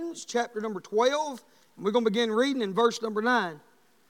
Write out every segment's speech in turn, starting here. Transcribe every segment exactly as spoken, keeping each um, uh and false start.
Romans chapter number twelve. And we're going to begin reading in verse number nine.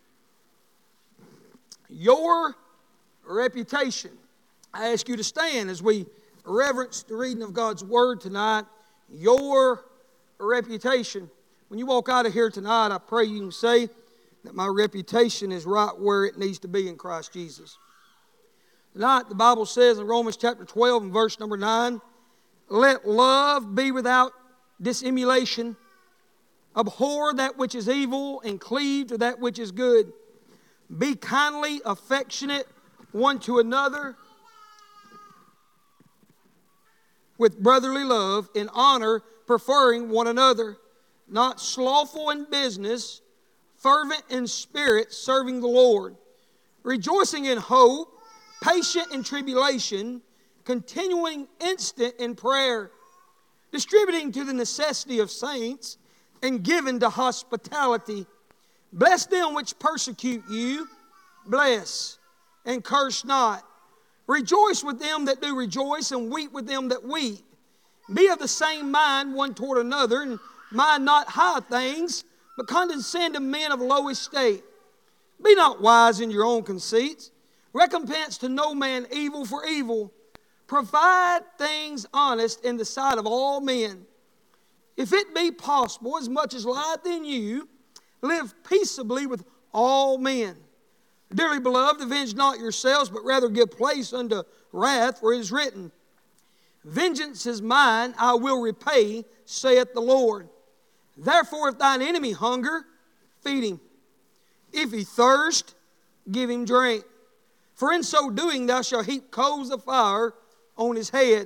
Your reputation. I ask you to stand as we reverence the reading of God's Word tonight. Your reputation. When you walk out of here tonight, I pray you can say that my reputation is right where it needs to be in Christ Jesus. Tonight, the Bible says in Romans chapter twelve and verse number nine, let love be without dissimulation. Abhor that which is evil and cleave to that which is good. Be kindly affectionate one to another with brotherly love, in honor, preferring one another, not slothful in business, fervent in spirit, serving the Lord, rejoicing in hope, patient in tribulation, continuing instant in prayer, distributing to the necessity of saints, and given to hospitality. Bless them which persecute you, bless, and curse not. Rejoice with them that do rejoice, and weep with them that weep. Be of the same mind one toward another, and mind not high things, but condescend to men of low estate. Be not wise in your own conceits. Recompense to no man evil for evil. Provide things honest in the sight of all men. If it be possible, as much as lieth in you, live peaceably with all men. Dearly beloved, avenge not yourselves, but rather give place unto wrath, for it is written, vengeance is mine, I will repay, saith the Lord. Therefore, if thine enemy hunger, feed him. If he thirst, give him drink. For in so doing thou shalt heap coals of fire on his head.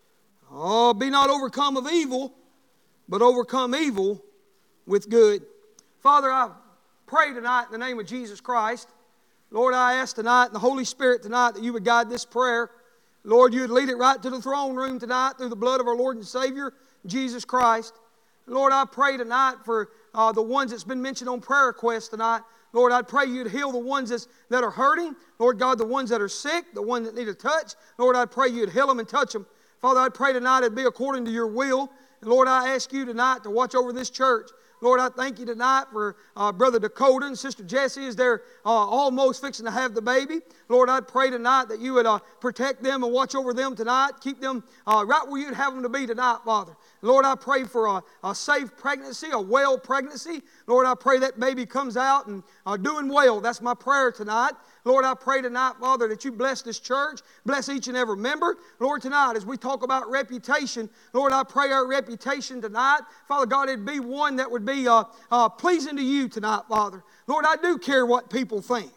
Oh, be not overcome of evil, but overcome evil with good. Father, I pray tonight in the name of Jesus Christ. Lord, I ask tonight in the Holy Spirit tonight that you would guide this prayer. Lord, you would lead it right to the throne room tonight through the blood of our Lord and Savior, Jesus Christ. Lord, I pray tonight for uh, the ones that's been mentioned on prayer requests tonight. Lord, I pray you'd heal the ones that's, that are hurting. Lord God, the ones that are sick, the ones that need a touch. Lord, I pray you'd heal them and touch them. Father, I pray tonight it'd be according to your will. And Lord, I ask you tonight to watch over this church. Lord, I thank you tonight for uh, Brother Dakota and Sister Jessie as they're uh, almost fixing to have the baby. Lord, I pray tonight that you would uh, protect them and watch over them tonight. Keep them uh, right where you'd have them to be tonight, Father. Lord, I pray for a, a safe pregnancy, a well pregnancy. Lord, I pray that baby comes out and uh, doing well. That's my prayer tonight. Lord, I pray tonight, Father, that you bless this church, bless each and every member. Lord, tonight, as we talk about reputation, Lord, I pray our reputation tonight, Father God, it'd be one that would be uh, uh, pleasing to you tonight, Father. Lord, I do care what people think.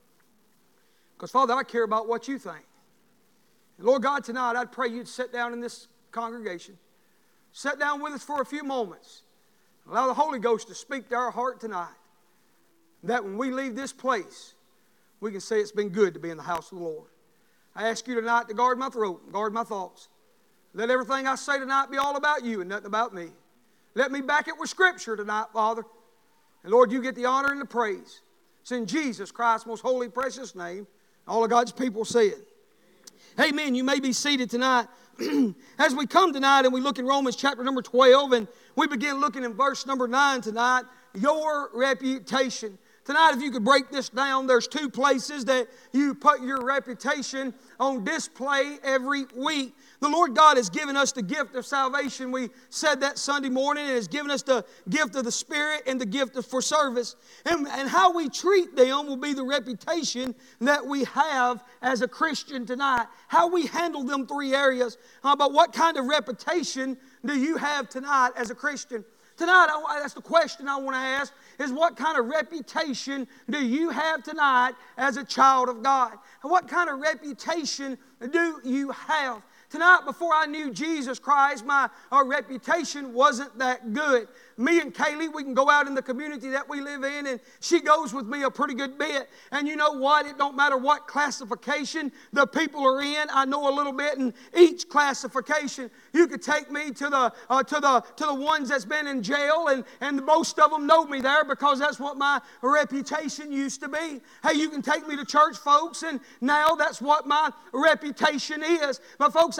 Because, Father, I care about what you think. And Lord God, tonight, I'd pray you'd sit down in this congregation. Sit down with us for a few moments. Allow the Holy Ghost to speak to our heart tonight. That when we leave this place, we can say it's been good to be in the house of the Lord. I ask you tonight to guard my throat and guard my thoughts. Let everything I say tonight be all about you and nothing about me. Let me back it with Scripture tonight, Father. And Lord, you get the honor and the praise. It's in Jesus Christ's most holy, precious name. All of God's people say it. Amen. You may be seated tonight. As we come tonight and we look in Romans chapter number twelve and we begin looking in verse number nine tonight, your reputation. Tonight, if you could break this down, there's two places that you put your reputation on display every week. The Lord God has given us the gift of salvation. We said that Sunday morning, and has given us the gift of the Spirit and the gift of for service. And, and how we treat them will be the reputation that we have as a Christian tonight. How we handle them three areas. Uh, but what kind of reputation do you have tonight as a Christian? Tonight, I, that's the question I want to ask, is what kind of reputation do you have tonight as a child of God? And what kind of reputation do you have? Tonight, before I knew Jesus Christ, my our reputation wasn't that good. Me and Kaylee, we can go out in the community that we live in, and she goes with me a pretty good bit. And you know what? It don't matter what classification the people are in. I know a little bit in each classification. You could take me to the uh, to the to the ones that's been in jail, and and most of them know me there because that's what my reputation used to be. Hey, you can take me to church folks, and now that's what my reputation is. But folks,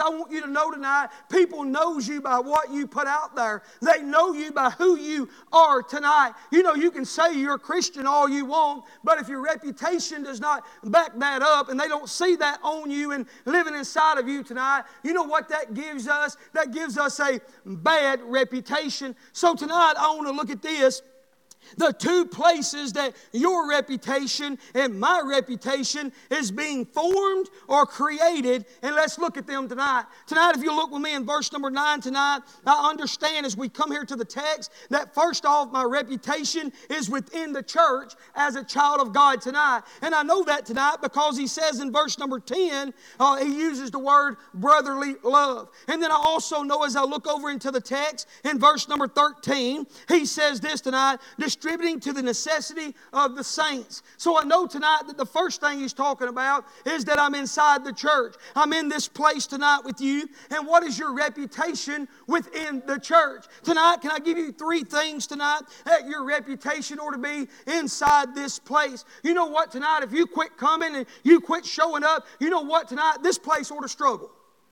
I want you to know tonight, people knows you by what you put out there. They know you by who you are tonight. You know, you can say you're a Christian all you want, but if your reputation does not back that up and they don't see that on you and living inside of you tonight, you know what that gives us? That gives us a bad reputation. So tonight I want to look at this. The two places that your reputation and my reputation is being formed or created, and let's look at them tonight. Tonight, if you look with me in verse number nine tonight, I understand as we come here to the text that first off, my reputation is within the church as a child of God tonight. And I know that tonight because he says in verse number ten, uh, he uses the word brotherly love. And then I also know as I look over into the text in verse number thirteen, he says this tonight, distributing to the necessity of the saints. So I know tonight that the first thing he's talking about is that I'm inside the church. I'm in this place tonight with you. And what is your reputation within the church? Tonight, can I give you three things tonight that your reputation ought to be inside this place? You know what tonight? If you quit coming and you quit showing up, you know what tonight? This place ought to struggle.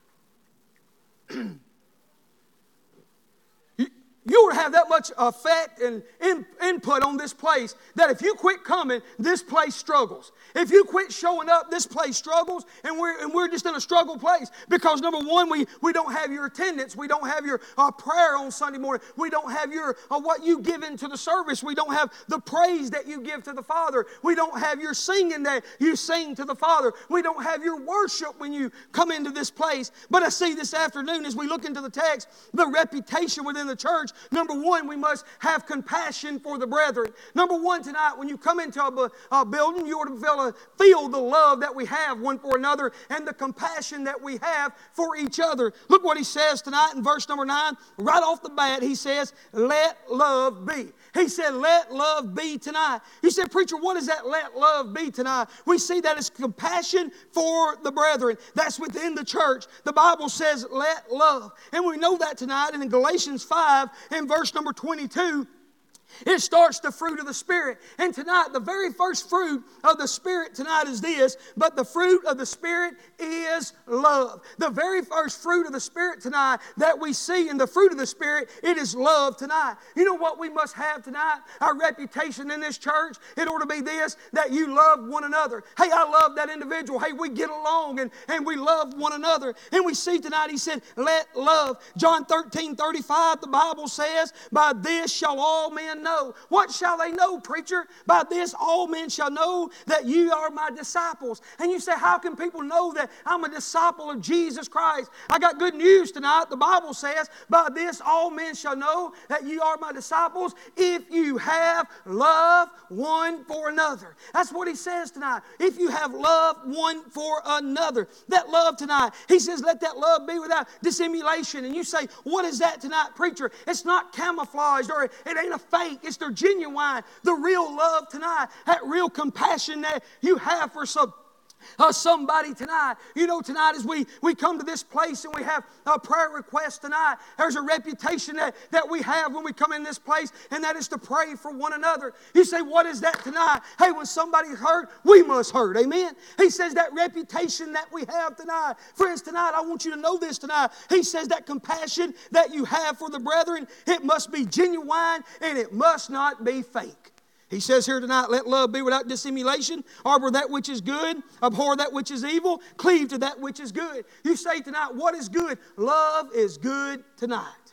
You would have that much effect and in, input on this place that if you quit coming, this place struggles. If you quit showing up, this place struggles, and we're, and we're just in a struggle place. Because number one, we, we don't have your attendance. We don't have your uh, prayer on Sunday morning. We don't have your uh, what you give into the service. We don't have the praise that you give to the Father. We don't have your singing that you sing to the Father. We don't have your worship when you come into this place. But I see this afternoon as we look into the text, the reputation within the church. Number one, we must have compassion for the brethren. Number one tonight, when you come into a, a building, you ought to feel, feel the love that we have one for another and the compassion that we have for each other. Look what he says tonight in verse number nine. Right off the bat, he says, let love be. He said, let love be tonight. You said, preacher, what does that let love be tonight? We see that as compassion for the brethren. That's within the church. The Bible says, let love. And we know that tonight. And in Galatians five, in verse number twenty-two, it starts the fruit of the Spirit. And tonight, the very first fruit of the Spirit tonight is this, but the fruit of the Spirit is love. The very first fruit of the Spirit tonight that we see in the fruit of the Spirit, it is love tonight. You know what we must have tonight? Our reputation in this church, it ought to be this, that you love one another. Hey, I love that individual. Hey, we get along and, and we love one another. And we see tonight, he said, let love. John thirteen thirty-five, the Bible says, by this shall all men know. What shall they know, preacher? By this all men shall know that you are my disciples. And you say, how can people know that I'm a disciple of Jesus Christ? I got good news tonight. The Bible says, by this all men shall know that you are my disciples if you have love one for another. That's what he says tonight. If you have love one for another. That love tonight, he says, let that love be without dissimulation. And you say, what is that tonight, preacher? It's not camouflaged or it ain't a fake. It's the genuine, the real love tonight, that real compassion that you have for some Uh, somebody tonight. You know, tonight as we, we come to this place and we have a prayer request tonight, there's a reputation that, that we have when we come in this place, and that is to pray for one another. You say, what is that tonight? Hey, when somebody's hurt, we must hurt. Amen? He says that reputation that we have tonight. Friends, tonight, I want you to know this tonight. He says that compassion that you have for the brethren, it must be genuine and it must not be fake. He says here tonight, let love be without dissimulation. Harbor that which is good. Abhor that which is evil. Cleave to that which is good. You say tonight, what is good? Love is good tonight.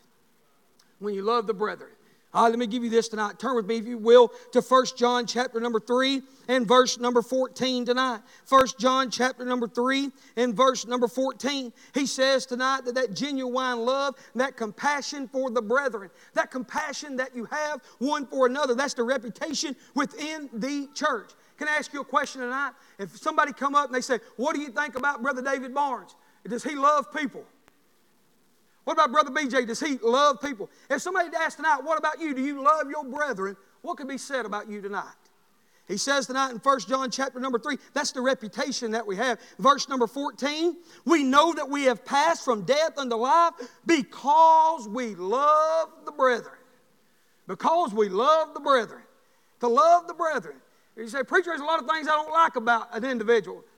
When you love the brethren. Uh, let me give you this tonight. Turn with me, if you will, to First John chapter number three and verse number fourteen tonight. First John chapter number three and verse number fourteen. He says tonight that that genuine love, that compassion for the brethren, that compassion that you have one for another, that's the reputation within the church. Can I ask you a question tonight? If somebody come up and they say, what do you think about Brother David Barnes? Does he love people? What about Brother B J? Does he love people? If somebody asked tonight, what about you? Do you love your brethren? What could be said about you tonight? He says tonight in First John chapter number three, that's the reputation that we have. Verse number fourteen, we know that we have passed from death unto life because we love the brethren. Because we love the brethren. To love the brethren. You say, preacher, there's a lot of things I don't like about an individual.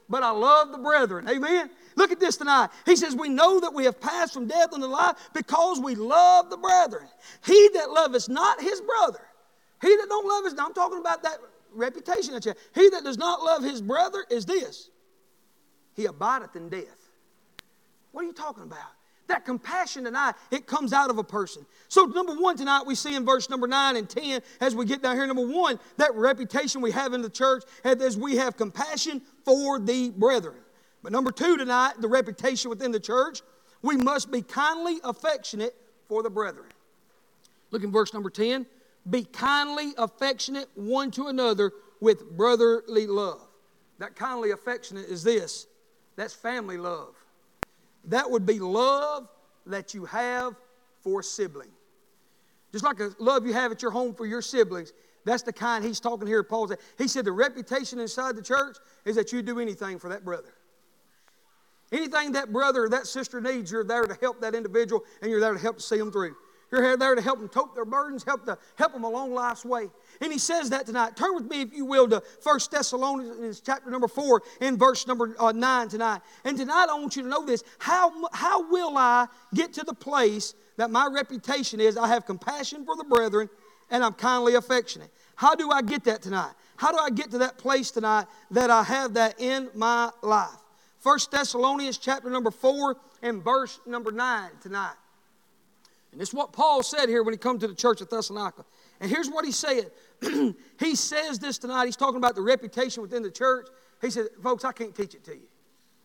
but I love the brethren. Amen? Look at this tonight. He says, we know that we have passed from death unto life because we love the brethren. He that loveth not his brother, he that don't love his, now I'm talking about that reputation that you have. He that does not love his brother is this: he abideth in death. What are you talking about? That compassion tonight, it comes out of a person. So number one tonight, we see in verse number nine and ten, as we get down here, number one, that reputation we have in the church as we have compassion for the brethren. But number two tonight, the reputation within the church, we must be kindly affectionate for the brethren. Look in verse number ten. Be kindly affectionate one to another with brotherly love. That kindly affectionate is this. That's family love. That would be love that you have for a sibling. Just like the love you have at your home for your siblings. That's the kind he's talking here. Paul said. He said the reputation inside the church is that you do anything for that brother. Anything that brother or that sister needs, you're there to help that individual, and you're there to help see them through. You're there to help them tote their burdens, help, to, help them along life's way. And he says that tonight. Turn with me, if you will, to First Thessalonians chapter number four and verse number uh, nine tonight. And tonight I want you to know this. How, how will I get to the place that my reputation is I have compassion for the brethren and I'm kindly affectionate? How do I get that tonight? How do I get to that place tonight that I have that in my life? First Thessalonians chapter number four and verse number nine tonight. And this is what Paul said here when he come to the church of Thessalonica. And here's what he said. He says this tonight. He's talking about the reputation within the church. He said, folks, I can't teach it to you.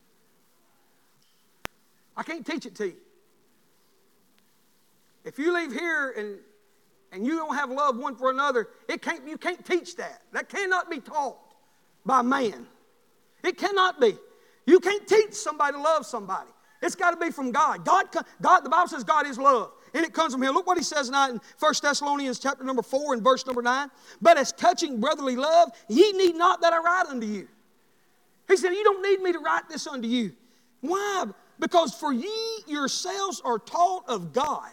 I can't teach it to you. If you leave here and, and you don't have love one for another, it can't, you can't teach that. That cannot be taught by man. It cannot be. You can't teach somebody to love somebody. It's got to be from God. God, God. The Bible says God is love. And it comes from Him. Look what He says tonight in First Thessalonians chapter number four and verse number nine. But as touching brotherly love, ye need not that I write unto you. He said, you don't need me to write this unto you. Why? Because for ye yourselves are taught of God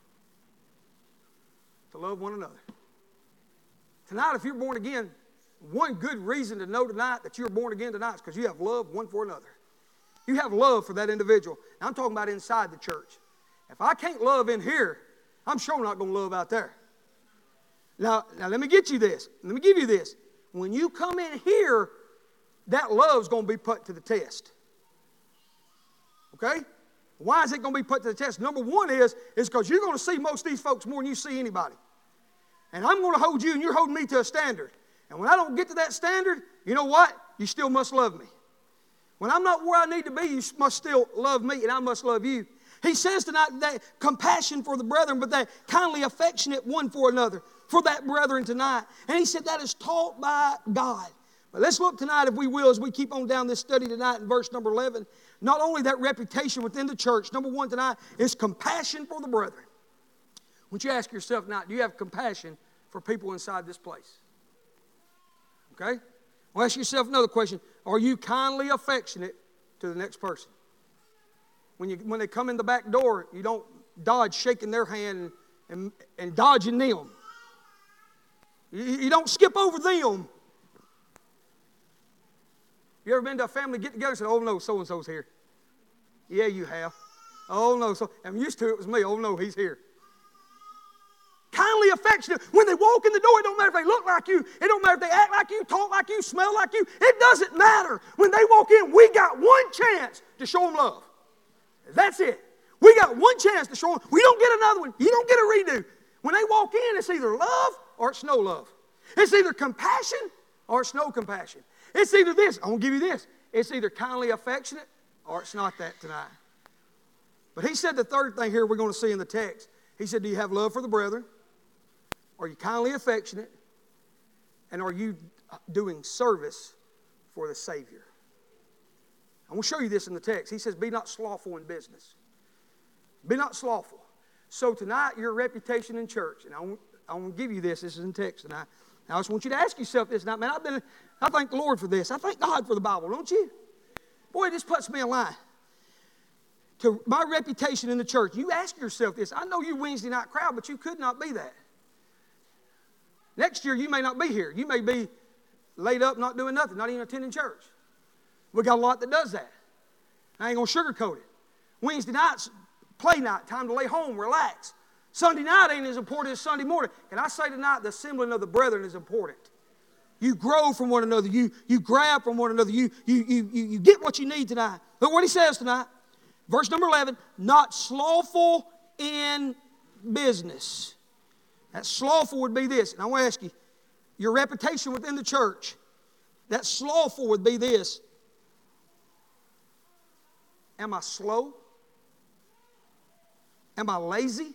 to love one another. Tonight, if you're born again, one good reason to know tonight that you're born again tonight is because you have love one for another. You have love for that individual. Now, I'm talking about inside the church. If I can't love in here, I'm sure not going to love out there. Now, now, let me get you this. Let me give you this. When you come in here, that love's going to be put to the test. Okay? Why is it going to be put to the test? Number one is, is because you're going to see most of these folks more than you see anybody. And I'm going to hold you, and you're holding me to a standard. And when I don't get to that standard, you know what? You still must love me. When I'm not where I need to be, you must still love me, and I must love you. He says tonight that compassion for the brethren, but that kindly affectionate one for another, for that brethren tonight. And he said that is taught by God. But let's look tonight, if we will, as we keep on down this study tonight in verse number eleven. Not only that reputation within the church, number one tonight is compassion for the brethren. Would you ask yourself tonight, do you have compassion for people inside this place? Okay? Well, ask yourself another question. Are you kindly affectionate to the next person? When, you, when they come in the back door, you don't dodge shaking their hand and, and, and dodging them. You, you don't skip over them. You ever been to a family get-together and said, oh no, so-and-so's here? Yeah, you have. Oh no, so I'm used to it, it was me. Oh no, he's here. Kindly affectionate. When they walk in the door, it don't matter if they look like you. It don't matter if they act like you, talk like you, smell like you. It doesn't matter. When they walk in, we got one chance to show them love. That's it. We got one chance to show them. We don't get another one. You don't get a redo. When they walk in, it's either love or it's no love. It's either compassion or it's no compassion. It's either this. I'm going to give you this. It's either kindly affectionate or it's not that tonight. But he said the third thing here we're going to see in the text. He said, do you have love for the brethren? Are you kindly affectionate? And are you doing service for the Savior? I'm going to show you this in the text. He says, be not slothful in business. Be not slothful. So tonight, your reputation in church, and I want, I want to give you this. This is in text tonight. I just want you to ask yourself this tonight. Man, I've been, I thank the Lord for this. I thank God for the Bible, don't you? Boy, this puts me in line. To my reputation in the church, you ask yourself this. I know you Wednesday night crowd, but you could not be that. Next year, you may not be here. You may be laid up not doing nothing, not even attending church. We got a lot that does that. I ain't going to sugarcoat it. Wednesday night's play night, time to lay home, relax. Sunday night ain't as important as Sunday morning. Can I say tonight, the assembling of the brethren is important. You grow from one another. You, you grab from one another. You, you, you, you, you get what you need tonight. Look what he says tonight. Verse number eleven, not slothful in business. That slothful would be this. And I want to ask you, your reputation within the church, that slothful would be this. Am I slow? Am I lazy?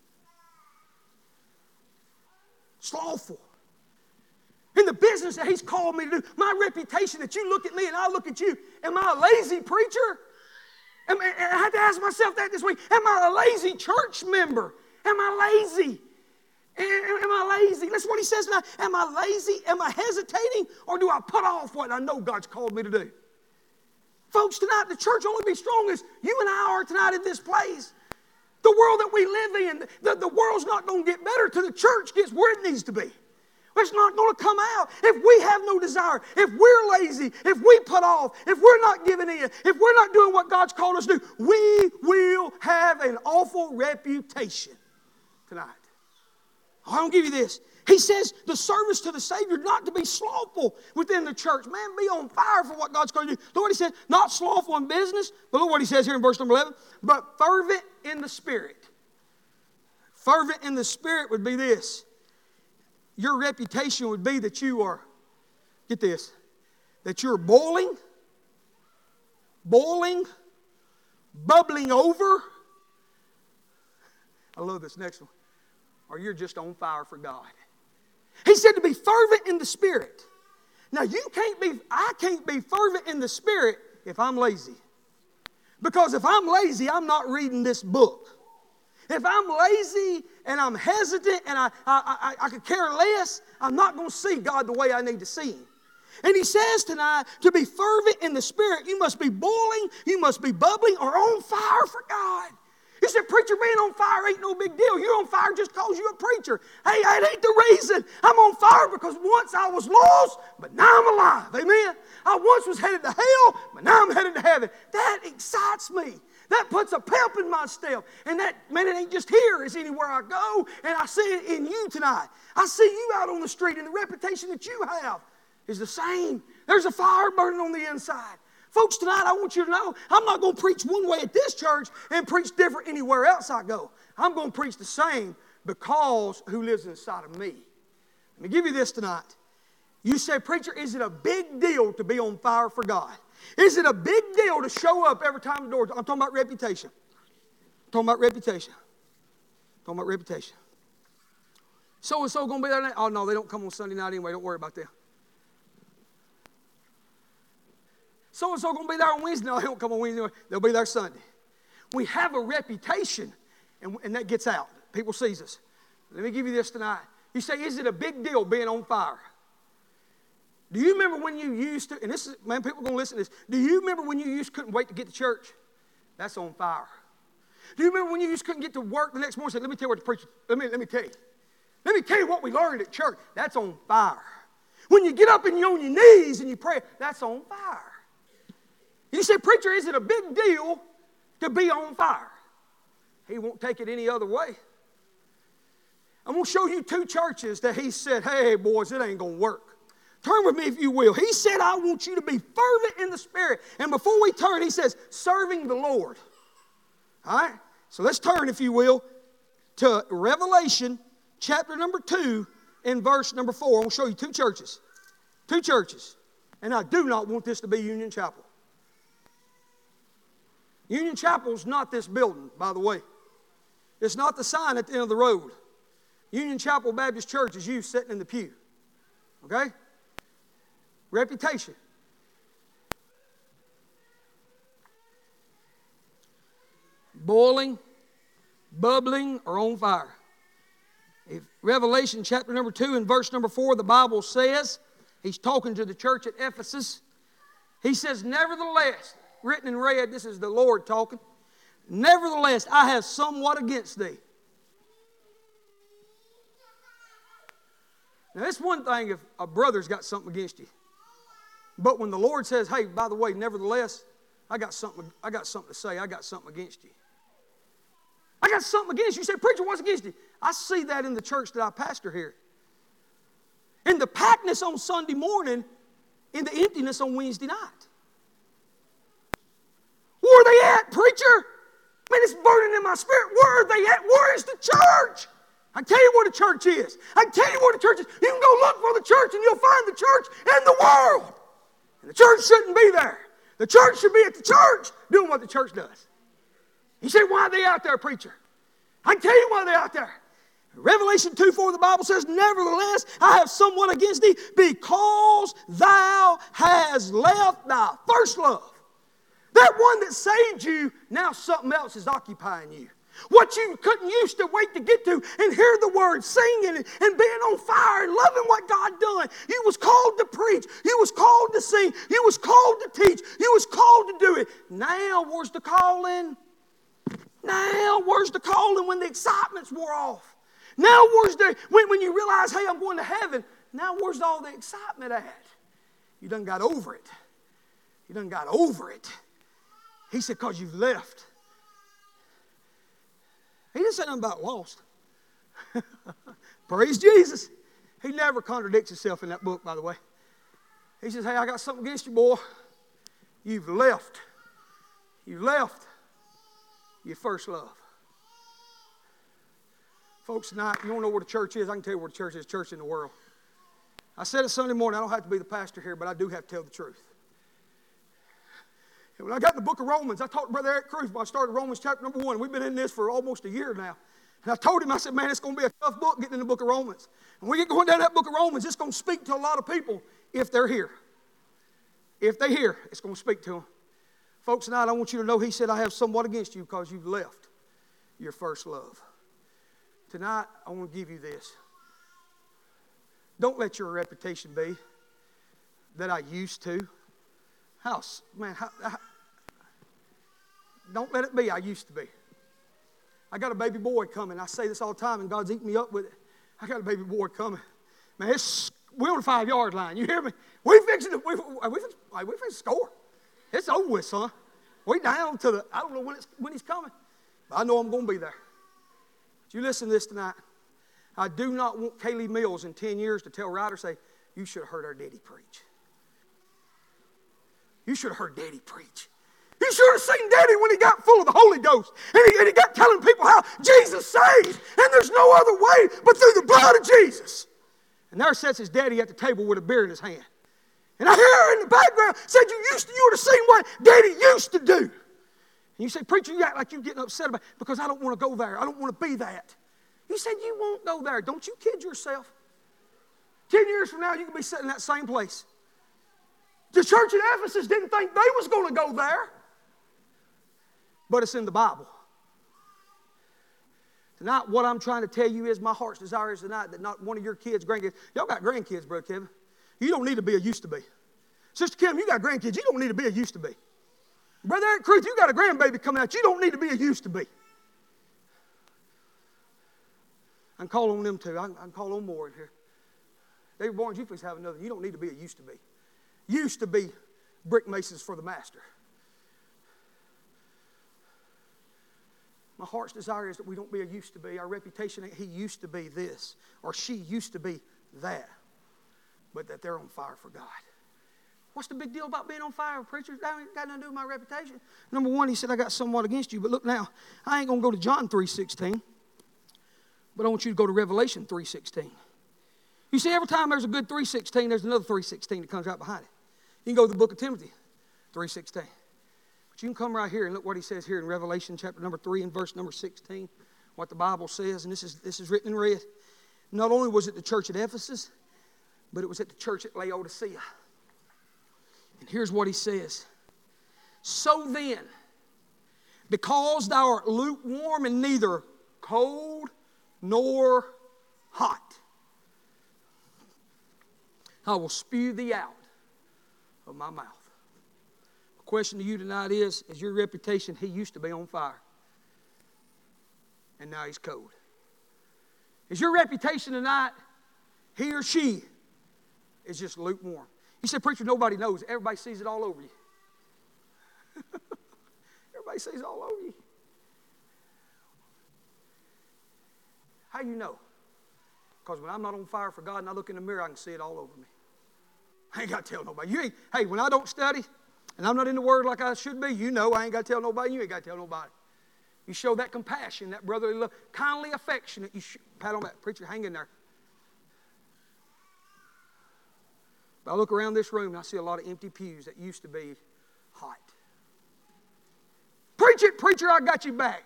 Slothful. In the business that he's called me to do, my reputation that you look at me and I look at you, am I a lazy preacher? Am, I had to ask myself that this week. Am I a lazy church member? Am I lazy? Am, am I lazy? Listen what he says now. Am I lazy? Am I hesitating? Or do I put off what I know God's called me to do? Folks, tonight the church only be strong as you and I are tonight in this place. The world that we live in, the, the world's not going to get better till the church gets where it needs to be. It's not going to come out. If we have no desire, if we're lazy, if we put off, if we're not giving in, if we're not doing what God's called us to do, we will have an awful reputation tonight. I'll give you this. He says the service to the Savior not to be slothful within the church. Man, be on fire for what God's going to do. Look what he said. Not slothful in business, but look what he says here in verse number eleven. But fervent in the Spirit. Fervent in the Spirit would be this. Your reputation would be that you are, get this, that you're boiling, boiling, bubbling over. I love this next one. Or you're just on fire for God. He said to be fervent in the Spirit. Now you can't be, I can't be fervent in the Spirit if I'm lazy. Because if I'm lazy, I'm not reading this book. If I'm lazy and I'm hesitant and I, I, I, I could care less, I'm not going to see God the way I need to see Him. And he says tonight, to be fervent in the Spirit, you must be boiling, you must be bubbling or on fire for God. You said, preacher, being on fire ain't no big deal. You're on fire just because you're a preacher. Hey, that ain't the reason. I'm on fire because once I was lost, but now I'm alive. Amen? I once was headed to hell, but now I'm headed to heaven. That excites me. That puts a pep in my step. And that, man, it ain't just here. It's anywhere I go. And I see it in you tonight. I see you out on the street, and the reputation that you have is the same. There's a fire burning on the inside. Folks, tonight I want you to know I'm not going to preach one way at this church and preach different anywhere else I go. I'm going to preach the same because who lives inside of me. Let me give you this tonight. You say, preacher, is it a big deal to be on fire for God? Is it a big deal to show up every time the door? I'm talking about reputation. I'm talking about reputation. I'm talking about reputation. So-and-so going to be there tonight? Oh, no, they don't come on Sunday night anyway. Don't worry about that. So-and-so going to be there on Wednesday. No, they don't come on Wednesday. They'll be there Sunday. We have a reputation, and, and that gets out. People sees us. Let me give you this tonight. You say, is it a big deal being on fire? Do you remember when you used to, and this is, man, people are going to listen to this. Do you remember when you used to couldn't wait to get to church? That's on fire. Do you remember when you just couldn't get to work the next morning and say, let me tell you what the preacher, let me, let me tell you. Let me tell you what we learned at church. That's on fire. When you get up and you're on your knees and you pray, that's on fire. You say, preacher, is it a big deal to be on fire? He won't take it any other way. I'm going to show you two churches that he said, hey, boys, it ain't going to work. Turn with me if you will. He said, I want you to be fervent in the Spirit. And before we turn, he says, serving the Lord. All right? So let's turn, if you will, to Revelation chapter number two and verse number four. I'm going to show you two churches. Two churches. And I do not want this to be Union Chapel. Union Chapel is not this building, by the way. It's not the sign at the end of the road. Union Chapel Baptist Church is you sitting in the pew. Okay? Reputation. Boiling, bubbling, or on fire. If Revelation chapter number two and verse number four, the Bible says, he's talking to the church at Ephesus. He says, nevertheless, written in red, this is the Lord talking. Nevertheless, I have somewhat against thee. Now, it's one thing if a brother's got something against you. But when the Lord says, hey, by the way, nevertheless, I got something, I got something to say. I got something against you. I got something against you. You say, preacher, what's against you? I see that in the church that I pastor here. In the packedness on Sunday morning, in the emptiness on Wednesday night. Where are they at, preacher? Man, it's burning in my spirit. Where are they at? Where is the church? I tell you where the church is. I tell you where the church is. You can go look for the church and you'll find the church in the world. And the church shouldn't be there. The church should be at the church doing what the church does. You say, why are they out there, preacher? I can tell you why they're out there. Revelation two four, the Bible says, nevertheless, I have somewhat against thee, because thou hast left thy first love. That one that saved you, now something else is occupying you. What you couldn't used to wait to get to and hear the word, singing and, and being on fire and loving what God done. You was called to preach. You was called to sing. You was called to teach. You was called to do it. Now, where's the calling? Now, where's the calling when the excitement's wore off? Now, where's the, when, when you realize, hey, I'm going to heaven, now where's all the excitement at? You done got over it. You done got over it. He said, because you've left. He didn't say nothing about lost. Praise Jesus. He never contradicts himself in that book, by the way. He says, hey, I got something against you, boy. You've left. You've left your first love. Folks, tonight, you don't know where the church is. I can tell you where the church is. Church in the world. I said it Sunday morning. I don't have to be the pastor here, but I do have to tell the truth. And when I got in the book of Romans, I talked to Brother Eric Cruz when I started Romans chapter number one. We've been in this for almost a year now. And I told him, I said, man, it's going to be a tough book getting in the book of Romans. And we get going down that book of Romans, it's going to speak to a lot of people if they're here. If they're here, it's going to speak to them. Folks, tonight I want you to know he said, I have somewhat against you because you've left your first love. Tonight, I want to give you this. Don't let your reputation be that I used to. How, man, how, how, don't let it be I used to be. I got a baby boy coming. I say this all the time, and God's eating me up with it. I got a baby boy coming. Man, it's, we're on the five-yard line. You hear me? We fixing to, we, we, fixing, we fixing to score. It's over with, son. We down to the, I don't know when, it's, when he's coming, but I know I'm going to be there. But you listen to this tonight. I do not want Kaylee Mills in ten years to tell Ryder, say, you should have heard our daddy preach. You should have heard Daddy preach. You should have seen Daddy when he got full of the Holy Ghost. And he, and he got telling people how Jesus saves. And there's no other way but through the blood of Jesus. And there sits his daddy at the table with a beer in his hand. And I hear her in the background said, you used to, you would have seen what Daddy used to do. And you say, preacher, you act like you're getting upset about it because I don't want to go there. I don't want to be that. He said, you won't go there. Don't you kid yourself. Ten years from now, you can be sitting in that same place. The church at Ephesus didn't think they was going to go there. But it's in the Bible. Tonight, what I'm trying to tell you is my heart's desire is tonight that not one of your kids, grandkids, y'all got grandkids, Brother Kevin. You don't need to be a used to be. Sister Kim, you got grandkids. You don't need to be a used to be. Brother Eric Cruz, you got a grandbaby coming out. You don't need to be a used to be. I can call on them too. I can, I can call on more in here. David Barnes, you please have another. You don't need to be a used to be. Used to be brick masons for the master. My heart's desire is that we don't be a used to be. Our reputation ain't he used to be this or she used to be that. But that they're on fire for God. What's the big deal about being on fire, preacher? That ain't got nothing to do with my reputation. Number one, he said, I got somewhat against you. But look now, I ain't going to go to John three sixteen. But I want you to go to Revelation three sixteen. You see, every time there's a good three sixteen, there's another three sixteen that comes right behind it. You can go to the book of Timothy, three sixteen. But you can come right here and look what he says here in Revelation chapter number three and verse number sixteen. What the Bible says, and this is, this is written in red. Not only was it the church at Ephesus, but it was at the church at Laodicea. And here's what he says. So then, because thou art lukewarm and neither cold nor hot, I will spew thee out of my mouth. The question to you tonight is, is your reputation, he used to be on fire, and now he's cold? Is your reputation tonight, he or she is just lukewarm? You say, preacher, nobody knows. Everybody sees it all over you. Everybody sees it all over you. How you know? Because when I'm not on fire for God and I look in the mirror, I can see it all over me. I ain't got to tell nobody. You ain't, hey, when I don't study and I'm not in the Word like I should be, you know I ain't got to tell nobody. You ain't got to tell nobody. You show that compassion, that brotherly love, kindly affectionate. You sh- pat on that. Preacher, hang in there. But I look around this room and I see a lot of empty pews that used to be hot. Preach it, preacher, I got you back.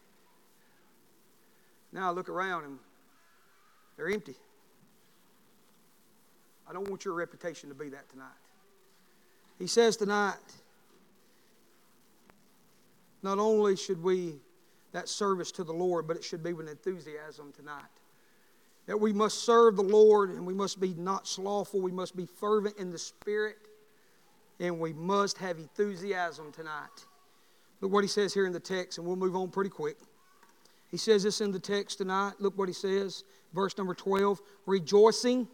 Now I look around and they're empty. I don't want your reputation to be that tonight. He says tonight, not only should we, that service to the Lord, but it should be with enthusiasm tonight. That we must serve the Lord and we must be not slothful. We must be fervent in the Spirit. And we must have enthusiasm tonight. Look what he says here in the text, and we'll move on pretty quick. He says this in the text tonight. Look what he says. Verse number twelve. Rejoicing.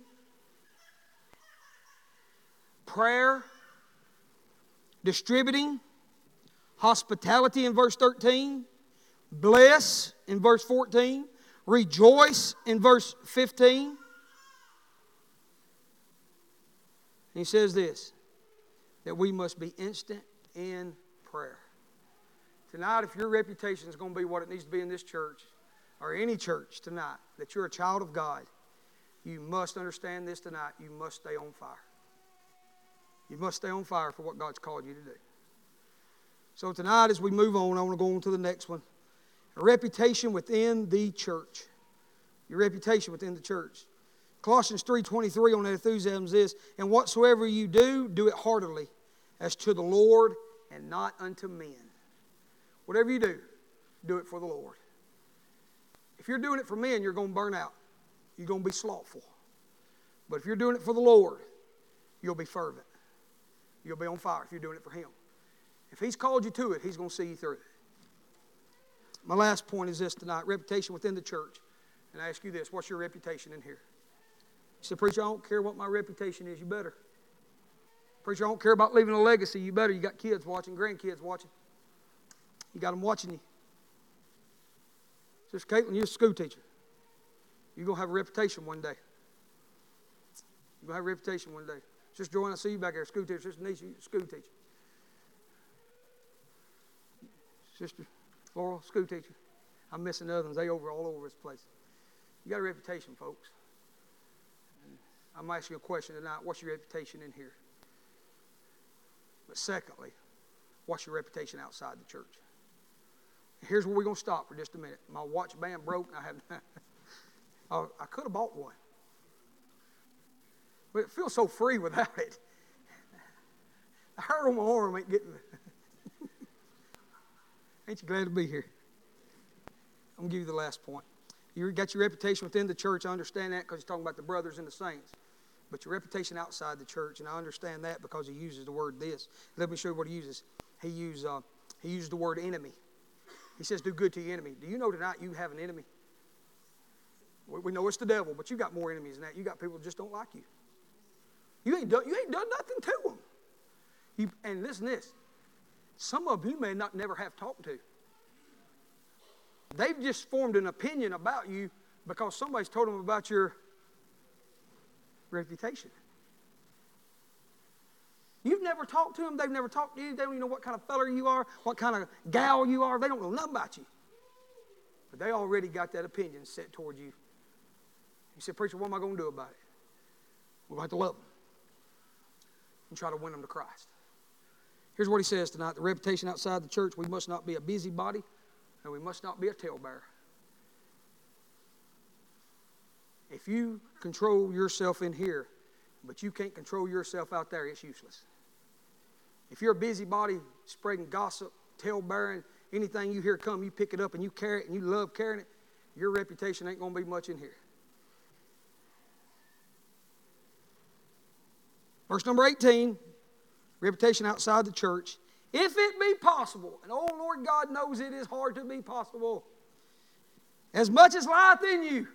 Prayer. Distributing. Hospitality in verse thirteen. Bless in verse fourteen. Rejoice in verse fifteen. He says this, that we must be instant in prayer. Tonight, if your reputation is going to be what it needs to be in this church, or any church tonight, that you're a child of God, you must understand this tonight. You must stay on fire. You must stay on fire for what God's called you to do. So tonight, as we move on, I want to go on to the next one. A reputation within the church. Your reputation within the church. Colossians three twenty-three on that enthusiasm is this, and whatsoever you do, do it heartily, as to the Lord and not unto men. Whatever you do, do it for the Lord. If you're doing it for men, you're going to burn out. You're going to be slothful. But if you're doing it for the Lord, you'll be fervent. You'll be on fire if you're doing it for Him. If He's called you to it, He's going to see you through it. My last point is this tonight, reputation within the church. And I ask you this, what's your reputation in here? You say, preacher, I don't care what my reputation is, you better. Preacher, I don't care about leaving a legacy, you better. You got kids watching, grandkids watching. You got them watching you. Sister Caitlin, you're a school teacher. You're going to have a reputation one day. You're going to have a reputation one day. Sister Joanne, I see you back there, school teacher. Sister Nisha, school teacher. Sister Laurel, school teacher. I'm missing others. They over all over this place. You got a reputation, folks. I'm asking you a question tonight. What's your reputation in here? But secondly, what's your reputation outside the church? Here's where we're going to stop for just a minute. My watch band broke. I have. oh, I could have bought one. But it feels so free without it. The hair on my arm ain't getting... Ain't you glad to be here? I'm going to give you the last point. You got your reputation within the church. I understand that because he's talking about the brothers and the saints. But your reputation outside the church, and I understand that because he uses the word this. Let me show you what he uses. He uses, uh, he uses the word enemy. He says, do good to your enemy. Do you know tonight you have an enemy? We know it's the devil, but you got more enemies than that. You got people that just don't like you. You ain't done, you ain't done nothing to them. You, and listen to this. Some of them you may not never have talked to. They've just formed an opinion about you because somebody's told them about your reputation. You've never talked to them. They've never talked to you. They don't even know what kind of feller you are, what kind of gal you are. They don't know nothing about you. But they already got that opinion set toward you. You said, preacher, what am I going to do about it? We're going to have to love them and try to win them to Christ. Here's what he says tonight. The reputation outside the church, we must not be a busybody and we must not be a talebearer. If you control yourself in here, but you can't control yourself out there, it's useless. If you're a busybody spreading gossip, tale-bearing, anything you hear come, you pick it up and you carry it and you love carrying it, your reputation ain't going to be much in here. Verse number eighteen, reputation outside the church. If it be possible, and oh Lord God knows it is hard to be possible, as much as lieth in you,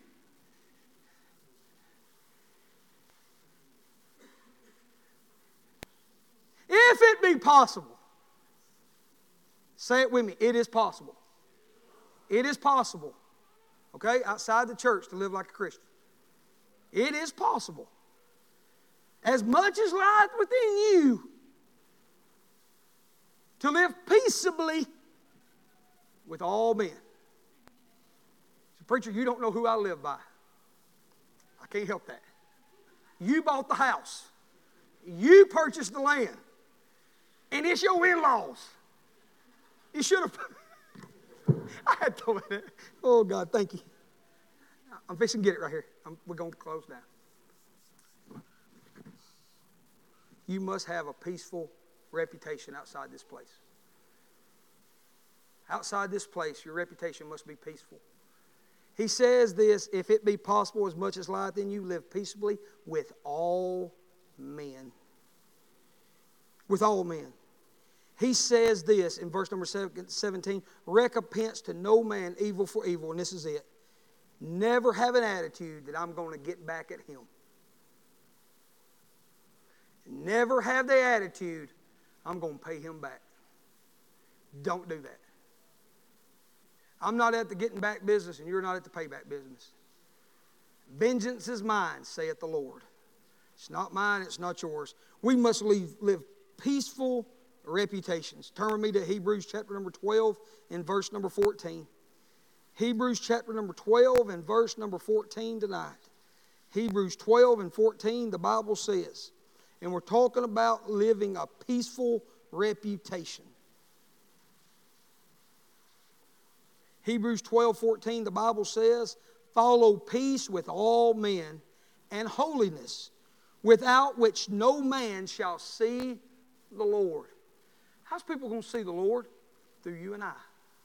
be possible, say it with me, it is possible. It is possible, okay, outside the church to live like a Christian. It is possible. As much as lies within you, to live peaceably with all men. So, preacher, you don't know who I live by. I can't help that. You bought the house. You purchased the land. And it's your in-laws. You should have... I had to throw it in. Oh, God, thank you. I'm fixing to get it right here. I'm, we're going to close down. You must have a peaceful reputation outside this place. Outside this place, your reputation must be peaceful. He says this, if it be possible, as much as lieth in you, live peaceably with all men. With all men. He says this in verse number seventeen, recompense to no man evil for evil, and this is it. Never have an attitude that I'm going to get back at him. Never have the attitude, I'm going to pay him back. Don't do that. I'm not at the getting back business, and you're not at the payback business. Vengeance is mine, saith the Lord. It's not mine, it's not yours. We must live, live peaceful reputations. Turn with me to Hebrews chapter number twelve and verse number fourteen. Hebrews chapter number twelve and verse number fourteen tonight. Hebrews twelve and fourteen, the Bible says, and we're talking about living a peaceful reputation. Hebrews twelve, fourteen, the Bible says, follow peace with all men and holiness, without which no man shall see the Lord. How's people going to see the Lord? Through you and I.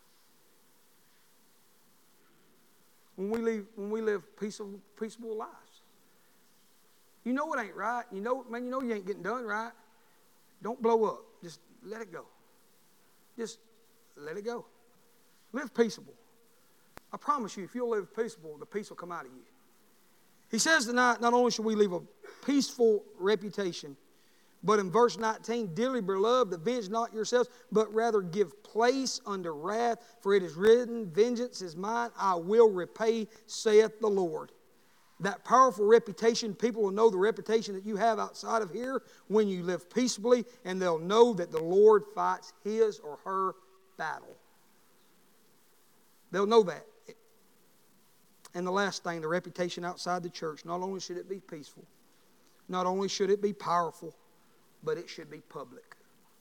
When we live, when we live peaceable, peaceable lives. You know it ain't right. You know, man, you know you ain't getting done right. Don't blow up. Just let it go. Just let it go. Live peaceable. I promise you, if you'll live peaceable, the peace will come out of you. He says tonight, not only should we leave a peaceful reputation, but in verse nineteen, dearly beloved, avenge not yourselves, but rather give place unto wrath, for it is written, vengeance is mine, I will repay, saith the Lord. That powerful reputation, people will know the reputation that you have outside of here when you live peaceably, and they'll know that the Lord fights his or her battle. They'll know that. And the last thing, the reputation outside the church, not only should it be peaceful, not only should it be powerful, but it should be public.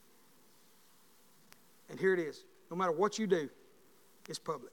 And here it is. No matter what you do, it's public.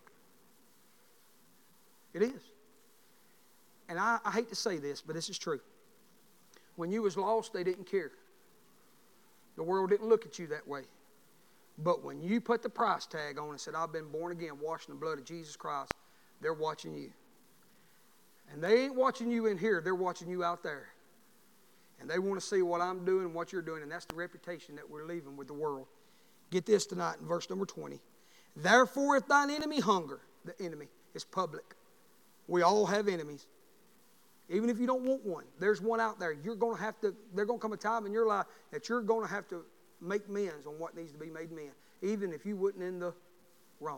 It is. And I, I hate to say this, but this is true. When you was lost, they didn't care. The world didn't look at you that way. But when you put the price tag on and said, I've been born again, washed in the blood of Jesus Christ, they're watching you. And they ain't watching you in here, they're watching you out there. And they want to see what I'm doing and what you're doing, and that's the reputation that we're leaving with the world. Get this tonight in verse number twenty. Therefore, if thine enemy hunger, the enemy is public. We all have enemies. Even if you don't want one, there's one out there. You're going to have to, there's going to come a time in your life that you're going to have to make amends on what needs to be made men, even if you wasn't in the wrong.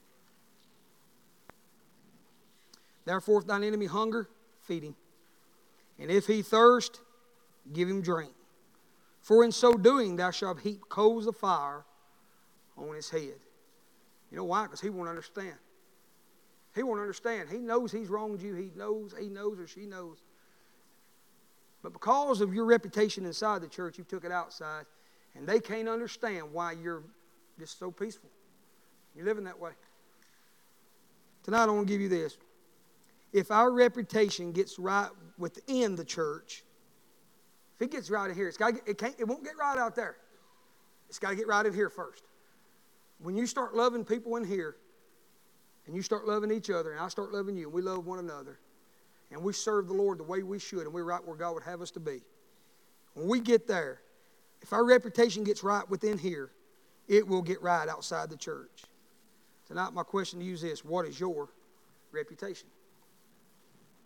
Therefore, if thine enemy hunger, feed him. And if he thirst, give him drink. For in so doing, thou shalt heap coals of fire on his head. You know why? Because he won't understand. He won't understand. He knows he's wronged you. He knows, he knows or she knows. But because of your reputation inside the church, you took it outside. And they can't understand why you're just so peaceful. You're living that way. Tonight I want to give you this. If our reputation gets right within the church, if it gets right in here, it's got to get, it, can't, it won't get right out there. It's got to get right in here first. When you start loving people in here, and you start loving each other, and I start loving you, and we love one another, and we serve the Lord the way we should, and we're right where God would have us to be. When we get there, if our reputation gets right within here, it will get right outside the church. Tonight, my question to you is this: what is your reputation?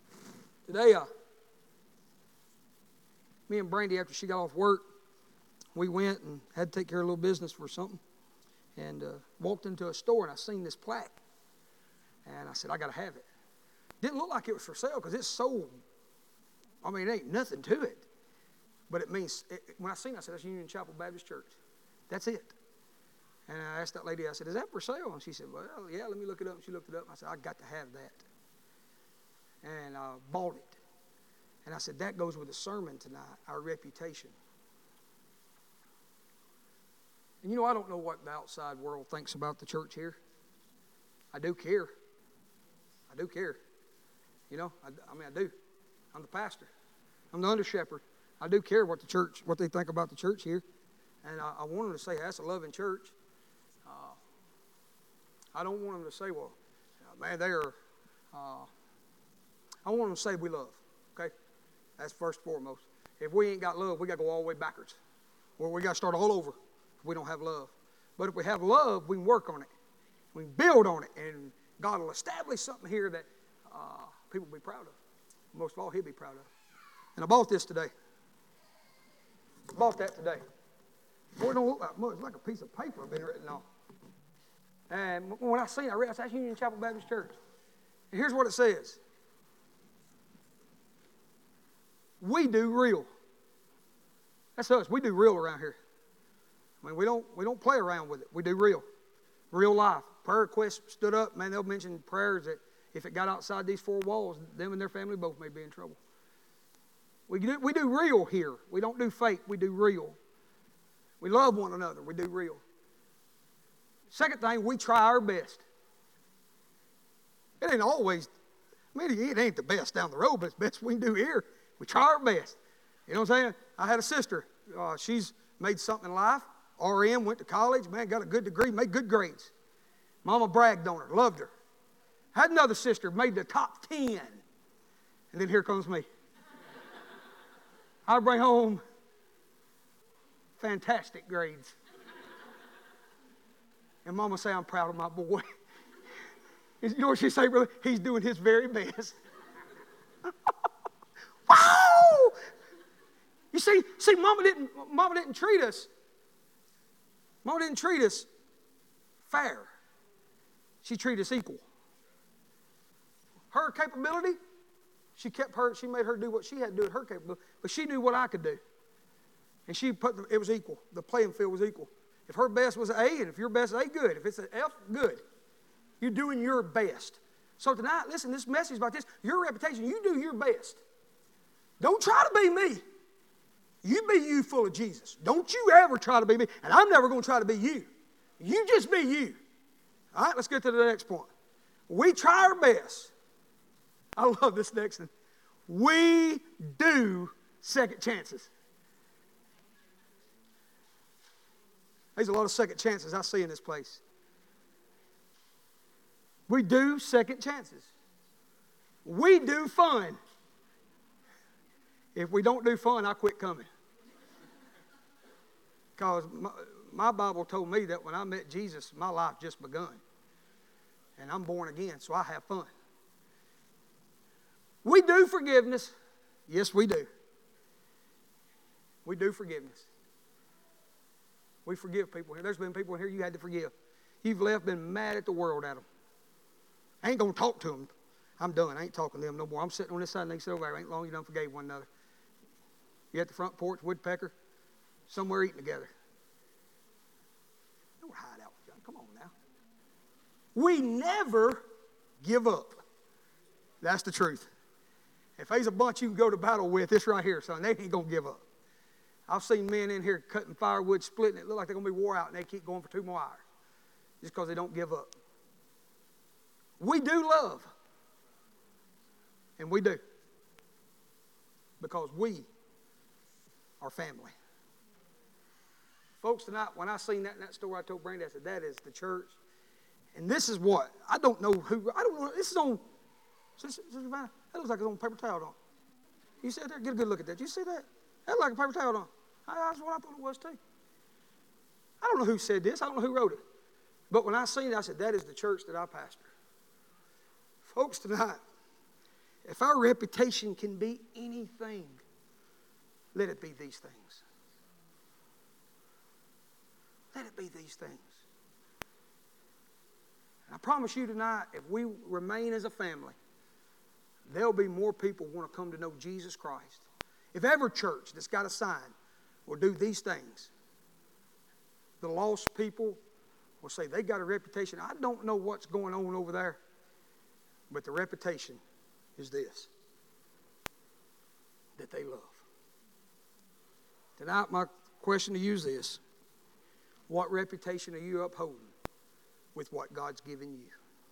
Today, uh, me and Brandy, after she got off work, we went and had to take care of a little business for something. And uh, walked into a store, and I seen this plaque. And I said, I got to have it. Didn't look like it was for sale because it's sold. I mean, it ain't nothing to it. But it means, it, when I seen it, I said, that's Union Chapel Baptist Church. That's it. And I asked that lady, I said, is that for sale? And she said, well, yeah, let me look it up. And she looked it up. And I said, I got to have that. And I uh, bought it. And I said, that goes with the sermon tonight, our reputation. And you know, I don't know what the outside world thinks about the church here. I do care. I do care. You know, I, I mean, I do. I'm the pastor. I'm the under shepherd. I do care what the church, what they think about the church here. And I, I want them to say, that's a loving church. Uh, I don't want them to say, well, man, they are, uh, I want them to say we love, okay? That's first and foremost. If we ain't got love, we got to go all the way backwards. Or we got to start all over if we don't have love. But if we have love, we can work on it. We can build on it. And God will establish something here that uh, people will be proud of. Most of all, He'll be proud of. And I bought this today. I bought that today. Boy, it don't look like much. It's like a piece of paper been written on. And when I seen it, I realized that's Union Chapel Baptist Church. And here's what it says. We do real. That's us. We do real around here. I mean, we don't we don't play around with it. We do real. Real life. Prayer requests stood up. Man, they'll mention prayers that if it got outside these four walls, them and their family both may be in trouble. We do, we do real here. We don't do fake. We do real. We love one another. We do real. Second thing, we try our best. It ain't always, I mean, it ain't the best down the road, but it's the best we can do here. We try our best. You know what I'm saying? I had a sister. Uh, she's made something in life. R M, went to college. Man, got a good degree, made good grades. Mama bragged on her, loved her. Had another sister, made the top ten. And then here comes me. I bring home fantastic grades. And Mama say, I'm proud of my boy. You know what she say, brother? He's doing his very best. Wow! You see, see, Mama didn't, Mama didn't treat us. Mama didn't treat us fair. She treated us equal. Her capability, she kept her, she made her do what she had to do at her capability, but she knew what I could do. And she put, the, it was equal. The playing field was equal. If her best was an A, and if your best is A, good. If it's an F, good. You're doing your best. So tonight, listen, this message is about this. Your reputation, you do your best. Don't try to be me. You be you full of Jesus. Don't you ever try to be me. And I'm never going to try to be you. You just be you. All right, let's get to the next point. We try our best. I love this next one. We do second chances. There's a lot of second chances I see in this place. We do second chances. We do fun. If we don't do fun, I quit coming. Because my, my Bible told me that when I met Jesus, my life just begun. And I'm born again, so I have fun. We do forgiveness. Yes, we do. We do forgiveness. We forgive people here. There's been people here you had to forgive. You've left, been mad at the world at them. I ain't going to talk to them. I'm done. I ain't talking to them no more. I'm sitting on this side and they sit over there. Ain't long you done forgave one another. You at the front porch, woodpecker, somewhere eating together. Don't hide out. Come on now. We never give up. That's the truth. If there's a bunch you can go to battle with, it's right here, son. They ain't going to give up. I've seen men in here cutting firewood, splitting it. Look like they're going to be wore out, and they keep going for two more hours just because they don't give up. We do love. And we do. Because we are family. Folks, tonight, when I seen that in that story, I told Brandy, I said, that is the church. And this is what? I don't know who, I don't know, this is on, Sister, Sister Vine, that looks like it's on paper towel on. You sit there, get a good look at that. You see that? That looks like a paper towel on. That's what I thought it was too. I don't know who said this. I don't know who wrote it. But when I seen it, I said, that is the church that I pastor. Folks, tonight, if our reputation can be anything, let it be these things. Let it be these things. And I promise you tonight, if we remain as a family, there'll be more people who want to come to know Jesus Christ. If every church that's got a sign will do these things, the lost people will say they got a reputation. I don't know what's going on over there, but the reputation is this, that they love. Tonight, my question to you is this. What reputation are you upholding with what God's given you?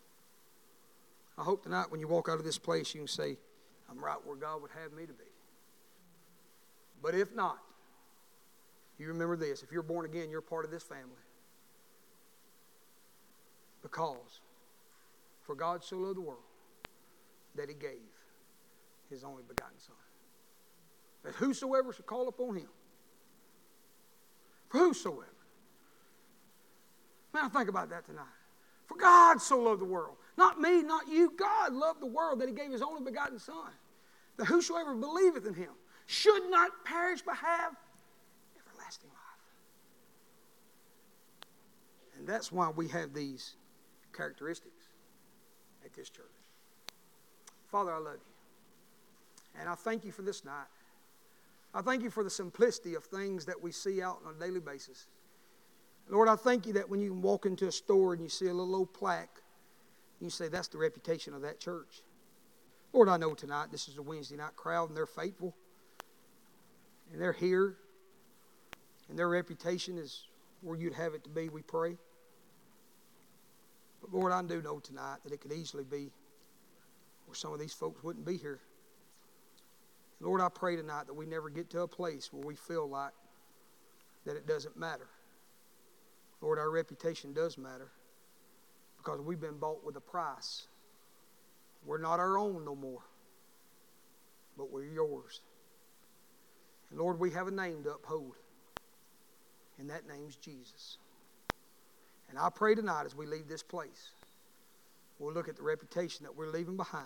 I hope tonight when you walk out of this place, you can say, I'm right where God would have me to be. But if not, you remember this. If you're born again, you're part of this family. Because for God so loved the world that he gave his only begotten Son, that whosoever should call upon him, for whosoever. Man, think about that tonight. For God so loved the world. Not me, not you. God loved the world that he gave his only begotten Son. That whosoever believeth in him should not perish but have everlasting life. And that's why we have these characteristics at this church. Father, I love you. And I thank you for this night. I thank you for the simplicity of things that we see out on a daily basis. Lord, I thank you that when you can walk into a store and you see a little old plaque, you say that's the reputation of that church. Lord, I know tonight this is a Wednesday night crowd and they're faithful. And they're here. And their reputation is where you'd have it to be, we pray. But Lord, I do know tonight that it could easily be where some of these folks wouldn't be here. Lord, I pray tonight that we never get to a place where we feel like that it doesn't matter. Lord, our reputation does matter because we've been bought with a price. We're not our own no more, but we're yours. And Lord, we have a name to uphold, and that name's Jesus. And I pray tonight as we leave this place, we'll look at the reputation that we're leaving behind,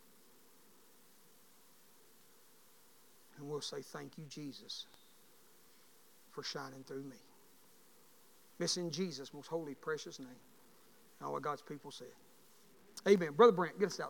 and we'll say, thank you, Jesus, for shining through me. It's in Jesus' most holy, precious name. And all of God's people said. Amen. Brother Brent, get us out.